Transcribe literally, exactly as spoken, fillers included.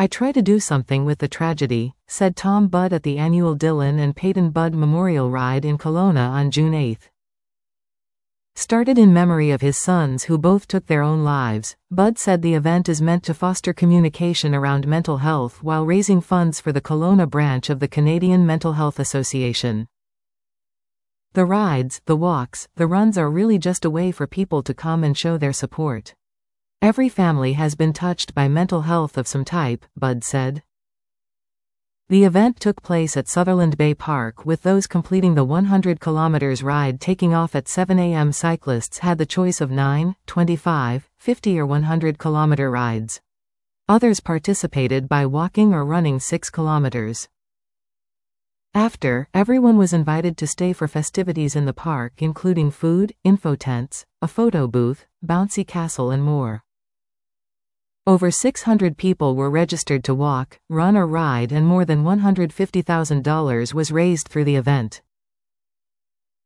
"I try to do something with the tragedy," said Tom Budd at the annual Dylan and Peyton Budd Memorial Ride in Kelowna on June eighth. Started in memory of his sons who both took their own lives, Budd said the event is meant to foster communication around mental health while raising funds for the Kelowna branch of the Canadian Mental Health Association. "The rides, the walks, the runs are really just a way for people to come and show their support. Every family has been touched by mental health of some type," Budd said. The event took place at Sutherland Bay Park, with those completing the one hundred kilometers ride taking off at seven a m Cyclists had the choice of nine, twenty-five, fifty or one hundred kilometer rides. Others participated by walking or running six kilometers. After, everyone was invited to stay for festivities in the park, including food, info tents, a photo booth, bouncy castle and more. Over six hundred people were registered to walk, run or ride, and more than one hundred fifty thousand dollars was raised through the event.